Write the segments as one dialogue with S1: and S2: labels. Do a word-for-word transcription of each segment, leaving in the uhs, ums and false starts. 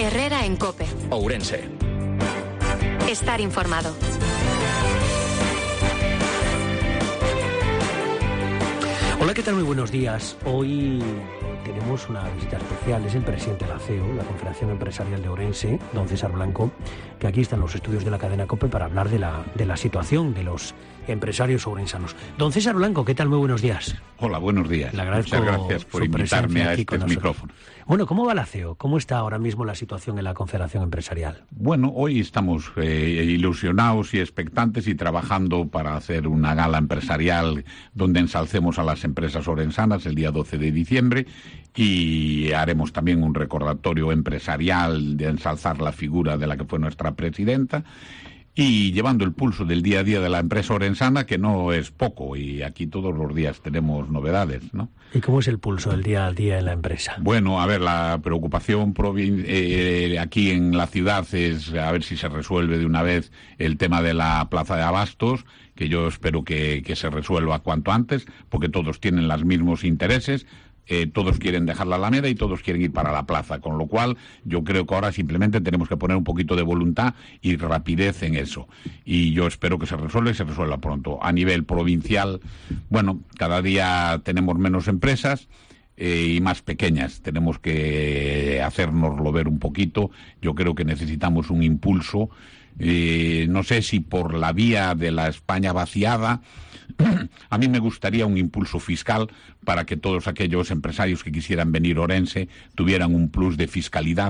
S1: Herrera en COPE.
S2: Ourense.
S1: Estar informado.
S3: Hola, ¿qué tal? Muy buenos días. Hoy tenemos una visita especial. Es el presidente de la C E O, la Confederación Empresarial de Ourense, don César Blanco, que aquí están los estudios de la cadena COPE para hablar de la, de la situación de los empresarios ourensanos. Don César Blanco, ¿qué tal? Muy buenos días.
S4: Hola, buenos días.
S3: Le agradezco
S4: Muchas gracias por invitarme a este micrófono.
S3: Bueno, ¿cómo va la C E O? ¿Cómo está ahora mismo la situación en la Confederación Empresarial?
S4: Bueno, hoy estamos eh, ilusionados y expectantes y trabajando para hacer una gala empresarial donde ensalcemos a las empresas ourensanas el día doce de diciembre y haremos también un recordatorio empresarial de ensalzar la figura de la que fue nuestra presidenta, y llevando el pulso del día a día de la empresa ourensana, que no es poco, y aquí todos los días tenemos novedades, ¿no?
S3: ¿Y cómo es el pulso del día a día en la empresa?
S4: Bueno, a ver, la preocupación provin- eh, aquí en la ciudad es a ver si se resuelve de una vez el tema de la plaza de abastos, que yo espero que, que se resuelva cuanto antes, porque todos tienen los mismos intereses. Eh, todos quieren dejar la Alameda y todos quieren ir para la plaza, con lo cual yo creo que ahora simplemente tenemos que poner un poquito de voluntad y rapidez en eso, y yo espero que se resuelva y se resuelva pronto. A nivel provincial, bueno, cada día tenemos menos empresas eh, y más pequeñas, tenemos que hacérnoslo ver un poquito. Yo creo que necesitamos un impulso, eh, no sé si por la vía de la España vaciada. A mí me gustaría un impulso fiscal para que todos aquellos empresarios que quisieran venir a Ourense tuvieran un plus de fiscalidad,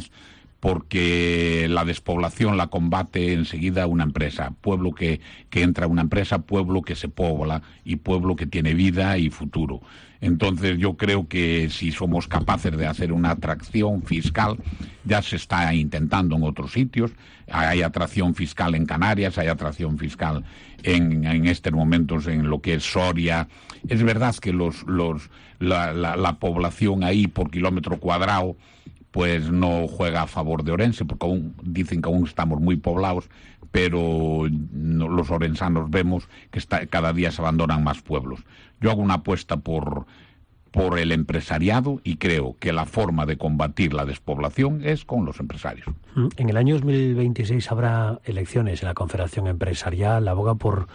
S4: porque la despoblación la combate enseguida una empresa. Pueblo que, que entra a una empresa, pueblo que se pobla y pueblo que tiene vida y futuro. Entonces yo creo que si somos capaces de hacer una atracción fiscal, ya se está intentando en otros sitios, hay atracción fiscal en Canarias, hay atracción fiscal en, en estos momentos en lo que es Soria. Es verdad que los, los, la, la, la población ahí por kilómetro cuadrado pues no juega a favor de Ourense, porque aún dicen que aún estamos muy poblados, pero no, los ourensanos vemos que está, cada día se abandonan más pueblos. Yo hago una apuesta por, por el empresariado y creo que la forma de combatir la despoblación es con los empresarios.
S3: En el año dos mil veintiséis habrá elecciones en la Confederación Empresarial. ¿Aboga por,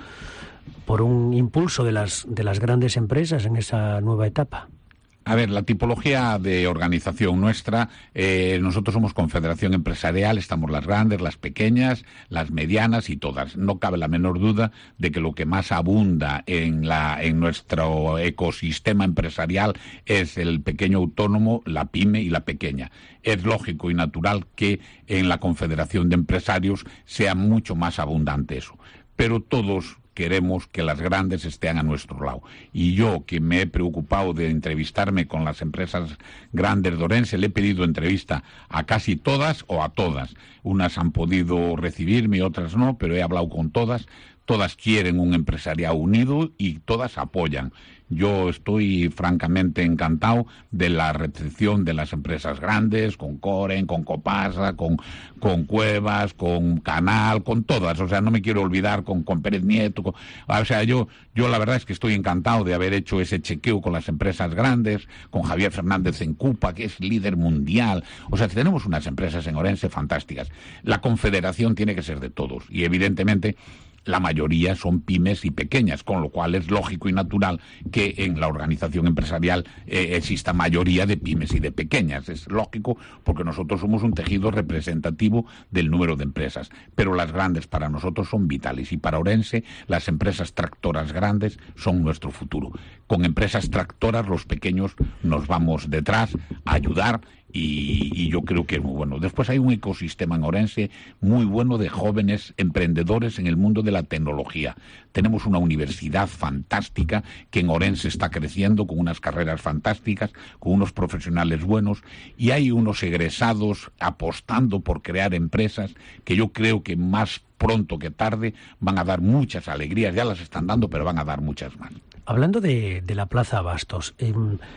S3: por un impulso de las, de las grandes empresas en esa nueva etapa?
S4: A ver, la tipología de organización nuestra, eh, nosotros somos confederación empresarial, estamos las grandes, las pequeñas, las medianas y todas. No cabe la menor duda de que lo que más abunda en, la, en nuestro ecosistema empresarial es el pequeño autónomo, la pyme y la pequeña. Es lógico y natural que en la confederación de empresarios sea mucho más abundante eso. Pero todos queremos que las grandes estén a nuestro lado. Y yo, que me he preocupado de entrevistarme con las empresas grandes de Ourense, le he pedido entrevista a casi todas o a todas. Unas han podido recibirme, otras no, pero he hablado con todas. Todas quieren un empresariado unido y todas apoyan. Yo estoy francamente encantado de la recepción de las empresas grandes, con Coren, con Copasa, con, con Cuevas, con Canal, con todas. O sea, no me quiero olvidar con, con Pérez Nieto. Con, o sea, yo, yo la verdad es que estoy encantado de haber hecho ese chequeo con las empresas grandes, con Javier Fernández en Cupa, que es líder mundial. O sea, tenemos unas empresas en Ourense fantásticas. La confederación tiene que ser de todos y evidentemente la mayoría son pymes y pequeñas, con lo cual es lógico y natural que en la organización empresarial eh, exista mayoría de pymes y de pequeñas. Es lógico porque nosotros somos un tejido representativo del número de empresas, pero las grandes para nosotros son vitales y para Ourense las empresas tractoras grandes son nuestro futuro. Con empresas tractoras los pequeños nos vamos detrás a ayudar. Y, y yo creo que es muy bueno. Después hay un ecosistema en Ourense muy bueno de jóvenes emprendedores en el mundo de la tecnología. Tenemos una universidad fantástica que en Ourense está creciendo con unas carreras fantásticas, con unos profesionales buenos, y hay unos egresados apostando por crear empresas que yo creo que más pronto que tarde van a dar muchas alegrías. Ya las están dando, pero van a dar muchas más.
S3: Hablando de, de la Plaza Abastos, eh,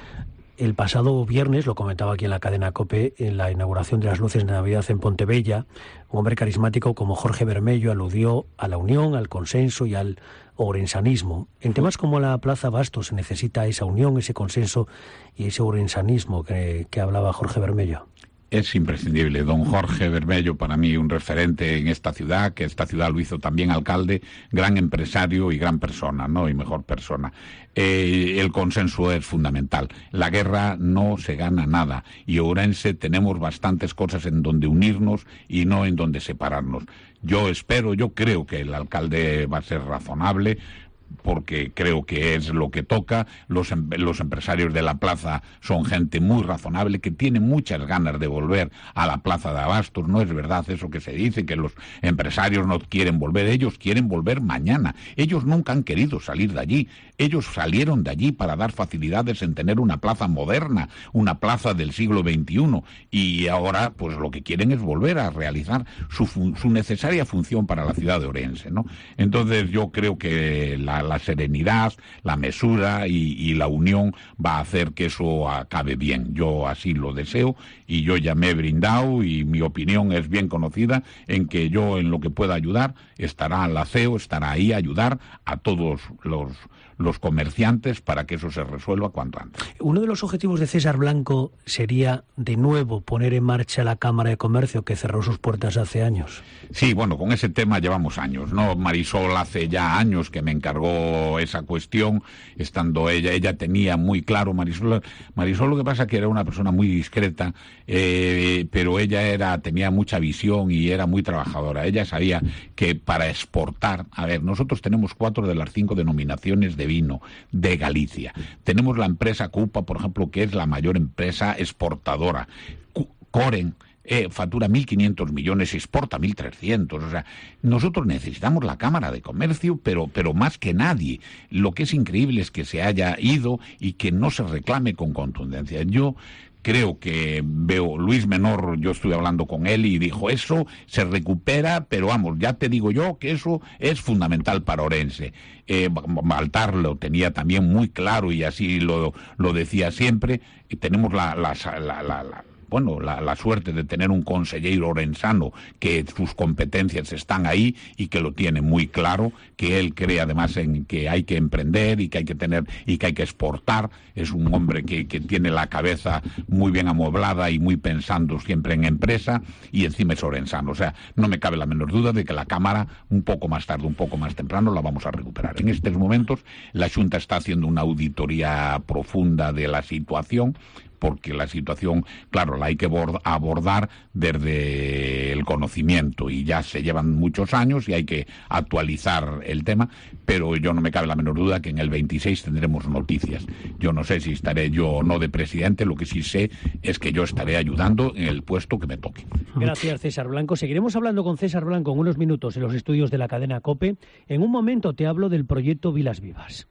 S3: el pasado viernes, lo comentaba aquí en la cadena COPE, en la inauguración de las luces de Navidad en Pontevella, un hombre carismático como Jorge Bermello aludió a la unión, al consenso y al ourensanismo. En temas como la Plaza Abastos se necesita esa unión, ese consenso y ese ourensanismo que, que hablaba Jorge Bermello.
S4: Es imprescindible. Don Jorge Bermello, para mí, un referente en esta ciudad, que esta ciudad lo hizo también alcalde, gran empresario y gran persona, ¿no? Y mejor persona. Eh, el consenso es fundamental. La guerra no se gana nada. Y Ourense tenemos bastantes cosas en donde unirnos y no en donde separarnos. Yo espero, yo creo que el alcalde va a ser razonable, porque creo que es lo que toca. Los, los empresarios de la plaza son gente muy razonable, que tiene muchas ganas de volver a la plaza de Abastos. No es verdad eso que se dice, que los empresarios no quieren volver. Ellos quieren volver mañana. Ellos nunca han querido salir de allí. Ellos salieron de allí para dar facilidades en tener una plaza moderna, una plaza del siglo veintiuno, y ahora pues lo que quieren es volver a realizar su, su necesaria función para la ciudad de Ourense, ¿no? Entonces yo creo que la la serenidad, la mesura y, y la unión va a hacer que eso acabe bien. Yo así lo deseo y yo ya me he brindado y mi opinión es bien conocida en que yo en lo que pueda ayudar estará la C E O, estará ahí a ayudar a todos los, los comerciantes para que eso se resuelva cuanto antes.
S3: Uno de los objetivos de César Blanco sería de nuevo poner en marcha la Cámara de Comercio que cerró sus puertas hace años.
S4: Sí, bueno, con ese tema llevamos años, ¿no? Marisol hace ya años que me encargó esa cuestión, estando ella, ella tenía muy claro, Marisol, Marisol lo que pasa es que era una persona muy discreta, eh, pero ella era, tenía mucha visión y era muy trabajadora. Ella sabía que para exportar, a ver, nosotros tenemos cuatro de las cinco denominaciones de vino de Galicia. Tenemos la empresa Cupa, por ejemplo, que es la mayor empresa exportadora. Coren Eh, factura mil quinientos millones, exporta mil trescientos. O sea, nosotros necesitamos la Cámara de Comercio, pero, pero más que nadie. Lo que es increíble es que se haya ido y que no se reclame con contundencia. Yo creo que veo, Luis Menor, yo estuve hablando con él y dijo, eso se recupera, pero vamos, ya te digo yo que eso es fundamental para Ourense. Eh, Baltar lo tenía también muy claro y así lo, lo decía siempre. Y tenemos la... la, la, la, la bueno, la, la suerte de tener un consejero orensano que sus competencias están ahí y que lo tiene muy claro, que él cree además en que hay que emprender y que hay que tener y que hay que exportar. Es un hombre que, que tiene la cabeza muy bien amueblada y muy pensando siempre en empresa, y encima es orensano. O sea, no me cabe la menor duda de que la Cámara, un poco más tarde, un poco más temprano, la vamos a recuperar. En estos momentos la Xunta está haciendo una auditoría profunda de la situación, porque la situación, claro, la hay que abordar desde el conocimiento y ya se llevan muchos años y hay que actualizar el tema, pero yo no me cabe la menor duda que en el veintiséis tendremos noticias. Yo no sé si estaré yo o no de presidente, lo que sí sé es que yo estaré ayudando en el puesto que me toque.
S3: Gracias, César Blanco. Seguiremos hablando con César Blanco en unos minutos en los estudios de la cadena COPE. En un momento te hablo del proyecto Vilas Vivas.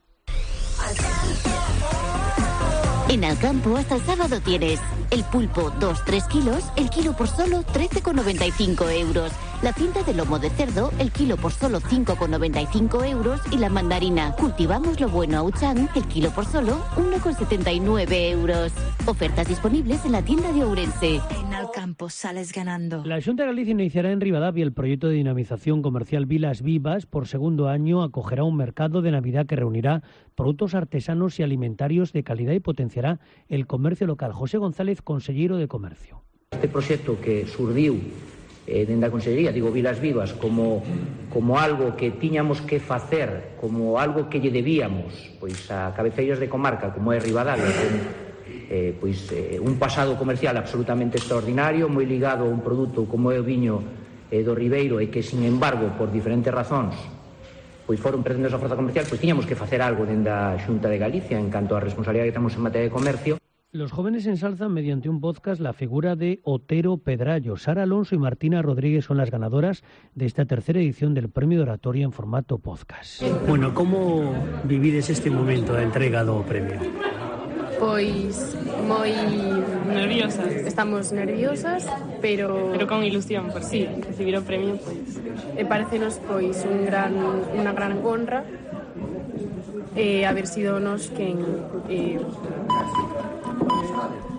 S2: En Alcampo hasta el sábado tienes el pulpo dos tres kilos, el kilo por solo trece con noventa y cinco euros. La cinta de lomo de cerdo, el kilo por solo cinco con noventa y cinco euros. Y la mandarina Cultivamos lo bueno Auchan, el kilo por solo uno con setenta y nueve euros. Ofertas disponibles en la tienda de Ourense.
S5: En Alcampo sales ganando.
S3: La Xunta de Galicia iniciará en Ribadavia el proyecto de dinamización comercial Vilas Vivas. Por segundo año acogerá un mercado de Navidad que reunirá productos artesanos y alimentarios de calidad y potenciará el comercio local. José González, consellero de Comercio.
S6: Este proxecto que surdiu eh, dende a Consellería, digo Vilas Vivas, como, como algo que tiñamos que facer, como algo que lle debíamos pois a cabeceiras de comarca como é Ribadavia, con eh, pois, eh, un pasado comercial absolutamente extraordinario, moi ligado a un produto como é o viño eh, do Ribeiro, e que, sin embargo, por diferentes razóns pois foron perdendo esa forza comercial, pois tiñamos que facer algo dende a Xunta de Galicia en canto a responsabilidade que temos en materia de comercio.
S3: Los jóvenes ensalzan mediante un podcast la figura de Otero Pedrallo. Sara Alonso y Martina Rodríguez son las ganadoras de esta tercera edición del Premio de Oratoria en formato podcast. Bueno, ¿cómo vivides este momento de entrega do premio?
S7: Pois moi
S8: nerviosas.
S7: Estamos nerviosas, pero
S8: pero con ilusión, porque
S7: sí,
S8: recibir o premio pois
S7: e parecenos pois un gran unha gran honra eh haber sido nos quen eh